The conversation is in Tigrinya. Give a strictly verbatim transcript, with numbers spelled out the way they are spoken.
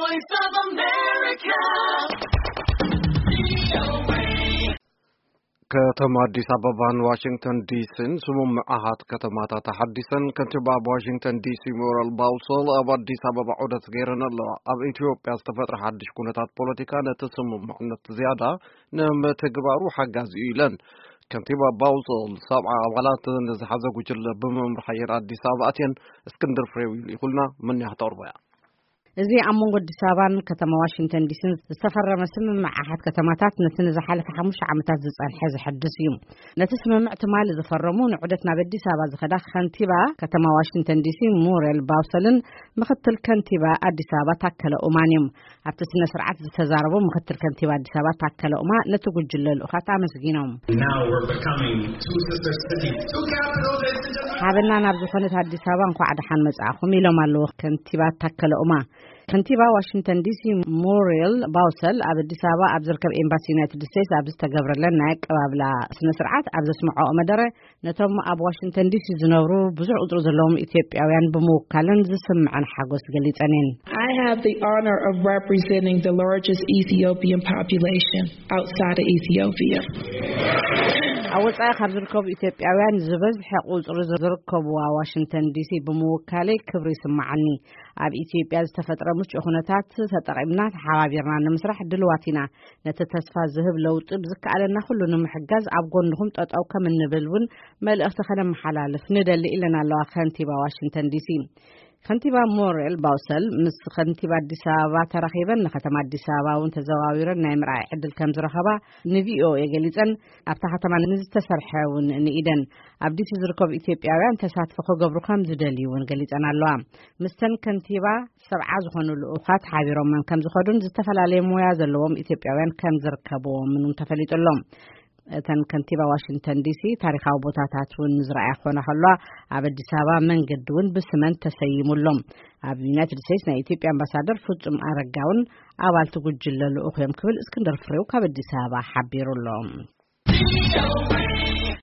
voice of America. ከተማ አዲስ አበባን ዋሽንግተን ዲሲን ስሙም አሃት ከተማታ ተሐዲሰን ከንቲባ ዋሽንግተን ዲሲ ሞራል ባውሶል አብ አዲስ አበባ ዑደት ገይረናል አብ ኢትዮጵያ ዝተፈጥረ ሐዲሽ ኩነታት ፖለቲካ ነተስሙ ማዕነት ዚያዳ ነመተግባሩ ሐጋዝ ይለን ከንቲባ ባውሶል ሰብዓ አባላት ዝሐዘ ጉጅለ በመምርሐየር አዲስ አበባ አቴን እስክንድር ፍሬው ይኹልና ምን ያህተርባያ እዚ አሞንጎ አዲስ አበባን ከተማ ዋሽንግተን ዲሲ ዝተፈረመ ስምምዕ አሃት ከተማታት ነትን ዝሓለፈ ሓሙሽተ ዓመታት ዝጸንሐ ዝሕድስ እዩ ነቲ ስምምዕ ትማል ዝፈረሙ ንዑደት ናብ አዲስ አበባ ዝኸዳ ከንቲባ ከተማ ዋሽንግተን ዲሲ ሞራል ባውሰልን ምክትል ከንቲባ አዲስ አበባ ታከለ ኡማን እዮም ኣብቲ ስነ ስርዓት ዝተዛረቡ ምክትል ከንቲባ አዲስ አበባ ታከለ ኡማ ነቲ ጉጅለ ልኡኻት ኣመስጊኖም ሓበና ናብ ዝኾነት አዲስ አበባ እንኳዕ ደሓን መጻእኹም ኢሎም ኣለዎ ከንቲባ ታከለ ኡማ ከንቲባ ዋሽንግተን ዲሲ ሞራል ባውሰል ኣብ አዲስ አበባ ኣብ ዝርከብ ኤምባሲ ዩናይትድ ስቴትስ ኣብ ዝተገብረለን ናይ ቀባብላ ስነ ስርዓት ኣብ ዘስምዖ መደረ ነቶም ኣብ ዋሽንግተን ዲሲ ዝነብሩ ብዙሕ ቁጥሪ ዘለዎም ኢትዮጵያውያን ብምውካልን ዝስምዐን ሓጎስ ገሊጸንን I have the honor of representing the largest Ethiopian population outside of Ethiopia. ኣወጻኢ ካብ ዝርከቡ ኢትዮጵያውያን ዝበዝሐ ቁጽሪ ዝርከቡ ዋሽንግተን ዲሲ ብምውካለይ ክብሪ ይስምዓኒ ኣብ ኢትዮጵያ ዝተፈጠረ ምቹእ ኩነታት ተጠቂምና ተሓባቢርና ንምስራሕ ድልዋቲና ነቲ ተስፋ ዝህብ ለውጥ ብዝከኣለና ኩሉ ንምሕጋዝ ኣብ ጎንኩም ጠጠው ከም እንብልውን መልእኽቲ ከነመሓላልፍ ንደሊ ኢለና ኣለዋ ከንቲባ ዋሽንግተን ዲሲ ከንቲባ ሞራል ባውሰል ምስ ከንቲባ አዲስ አበባ ተራኺበን ከተማ አዲስ አበባ ውን ተዘዋዊረን ናይ ምርኣይ ዕድል ከም ዝረኸባ ንቪኦኤ ገሊጸን ኣብታ ከተማ ንዝተሰርሐውን ንኢደን ኣብ ዲሲ ዝርከቡ ኢትዮጵያውያን ተሳትፎ ክገብሩ ከም ዝደልዩውን ገሊጸን ኣለዋ ምስተን ከንቲባ ሰብዓ ዝኾኑ ልኡኻት ሓቢሮም ከም ዝኸዱን ዝተፈላለየ ሞያ ዘለዎም ኢትዮጵያውያን ከም ዝርከብዎም ተፈሊጡሎም እተን ከንቲባ ዋሽንግተን ዲሲ ታሪኻዊ ቦታታትን ዝረኣያ ኾና ኸሏ ኣብ አዲስ ኣበባ መንገድውን ብስመን ተሰይሙሎም ኣብ ዩናይትድ ስቴትስ ናይ ኢትዮጵያ አምባሳደር ፍጹም ኣረጋውን ኣባልቲ ጉጅለ ልኡኽ እዮም ክብል እስክንድር ፍሬው ካብ አዲስ ኣበባ ሓቢሩሎም